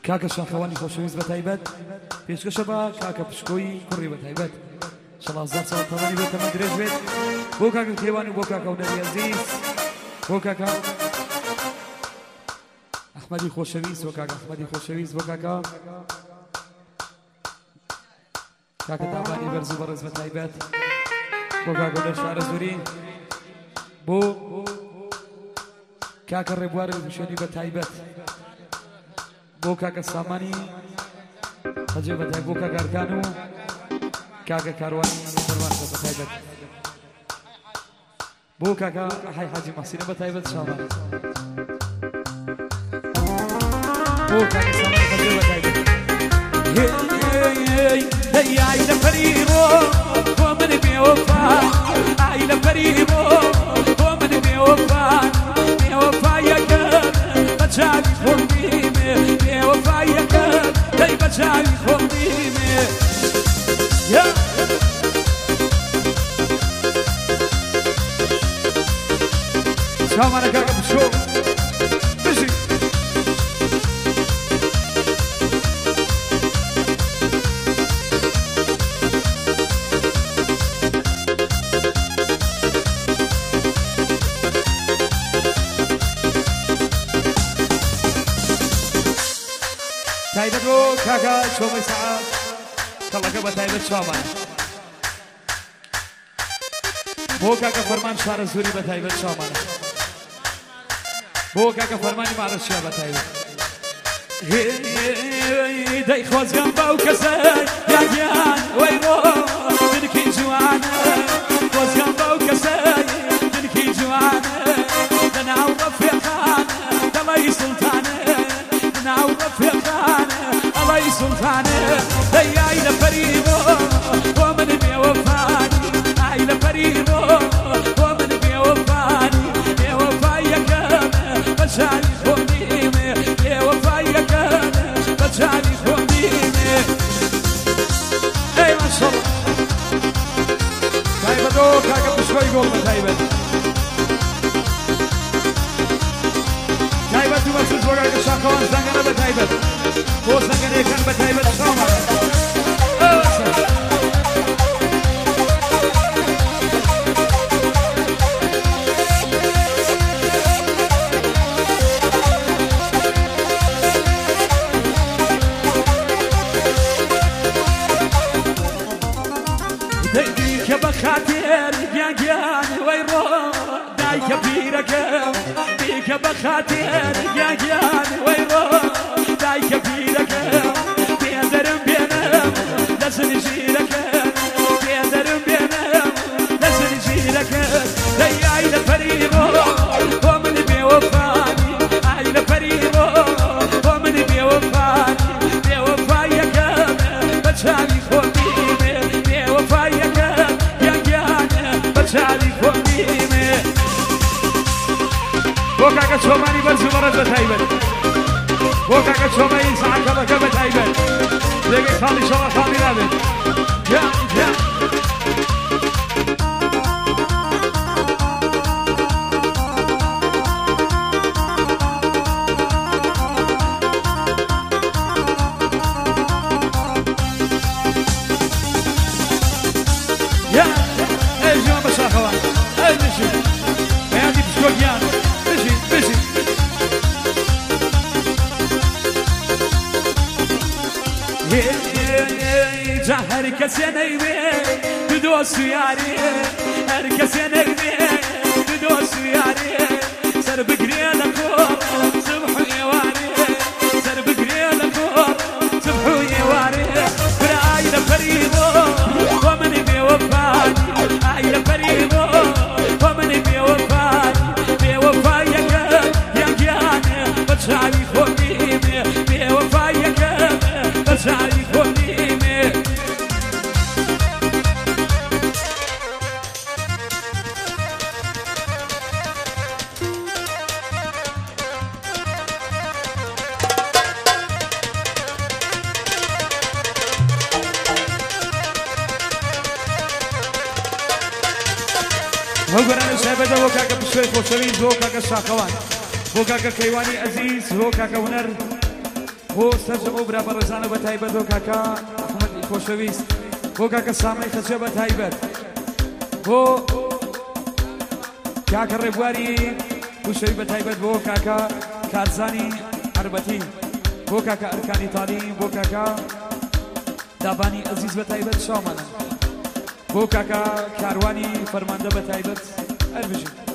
کاکە شاخەوانی خۆشەویست بە تایبەت پێشکەشە بە کاکە پشکۆی کوڕی بە تایبەت شەڵازدار ساڵ تەمەنی بێت تەمەن درێژ بێت بۆ کاکە کێوان و بۆ کاکە هونەری عەزیز بۆ کاکە ئەحمەدی خۆشەویست بۆ کاکە ئەحمەدی خۆشەویست بۆ کاکە دابانی بەرز و بەڕێز بە تایبەت بۆ کاکە هونەر شارە زوری بۆ کاکە ڕێبوار وشێنی بە تایبەت بۆ کاکە سامانی هەجێ بە تایبەت بۆ کاکە ئەرکان و کاکە کاروانی فەرمان بە تایبەت بۆ کاکە حای حاجی مەحسینە بە تایبەت شامان بۆ کاکە سامانی هەجێ بە تایبەت ئای لە فەریبۆ بۆ من بێوەفا ئای لە فەریبۆ بۆ من بێوەفا بێوەفایەکە بە چاوی خۆم دیمێ بێوەفایەکە دەی بە چاوی خۆم دیمێ چاوانە کاکە بشۆ بژی تایبەت بۆ کاکە چۆمەی سەعات کەڵەکە بە تایبەت چاوانە بۆ کاکە فەرمان شارە زوری بە تایبەت چاوانە بۆ کاکە فەرمانی مارەشیا بە تایبەت دەی خۆزگەم بەو کەسە یاگیان وەی بۆ دنکی جوانە خۆزگەم بەو کەسە دنکی جوانە لەناو ڕەفیقانە دەڵی سوڵتانە لەناو ڕەفیقانە ئەڵی سوڵتانە دەی ئای لە فەریبۆ بۆ من بێوەفانی ئای لە فەریبۆ بۆ من بێوەفانی بێوەفایەکەمە بە چاوی خۆم دیمێ بێوەفایەکەمە بە چاوی خۆم دیمێ ئەی ماشەڵڵا تایبەتۆ کاکە پشکۆی گۆڵ بە تایبەت تایبەت و بەسوس بۆ کاکە شاخەوان زەنگەنە بە تایبەت بۆ زەنگەنەکان بە تایبەت شاوانە دەیکە بە خاتێر گیاگیان وەی ڕۆ دایکە پیرەکەم دیکە بە خاتێر گیاگیان وەی ڕۆ دایکە پیرەکەم پێدەرم بێنم لە زنجیرەکەم پێدەرم بێنم لە زنجیرەکەم دەی ئای لە فەریبۆ بۆ من بێوەفانی ئای لە فەریبۆ بۆ من بێوەفانی بێوەفایەکەمە بە چاوی خۆم دیمێ بێوەفایەکەم گیاگیانە بە چاوی خۆم دیمێ بۆ کاکە چۆمانی بەرز و بەڕێز بە تایبەت بۆ کاکە چۆمەی سەعاتەڵەکە بە تایبەت لێگەی خاڵی شەڵە خاڵی نابێت ئەی ژیان بە شاخەوان ئەی نشی بەیادی پشکۆگیان بژی جا هەر کەسێ نەیوێ بدۆست و یارێ هەر کەسێ نەیوێ بدۆست و یارێ سەر بگرێ لە کۆڕ سبح و ئێوارێ سەر بگرێ لە کۆڕ سبح و ئێوارێ برا ئای لە فەریبۆ بۆ من بێوەفانی ئای لە فەریبۆ بۆ من بێوەفانی بێوەفایەکەم یاگیانە بە چاوی خۆم دیمێ بێوەفایەکەمە بە چاوی خۆم دیمێ هەوگەرانە شایبەتە بۆ کاکە پشتۆی خۆشەویست بۆ کاکە شاخەوان بۆ کاکە کەیوانی عەزیز بۆ کاکە هونەر بۆ سەرجەمە و برا بەڕێزانە بە تایبەت بۆ کاکا ئەحمەدی خۆشەویست بۆ کاکە سامەی خەچە بە تایبەت بۆ کاکە ڕێبواری وشەوی بە تایبەت بۆ کاکا کارزانی عربەتی بۆ کاکە ئەرکانی تاڵی بۆ کاکا دابانی ئەزیز بە تایبەت شامانە بۆ کاکا کاروانی فەرماندە بە تایبەت هەر بژین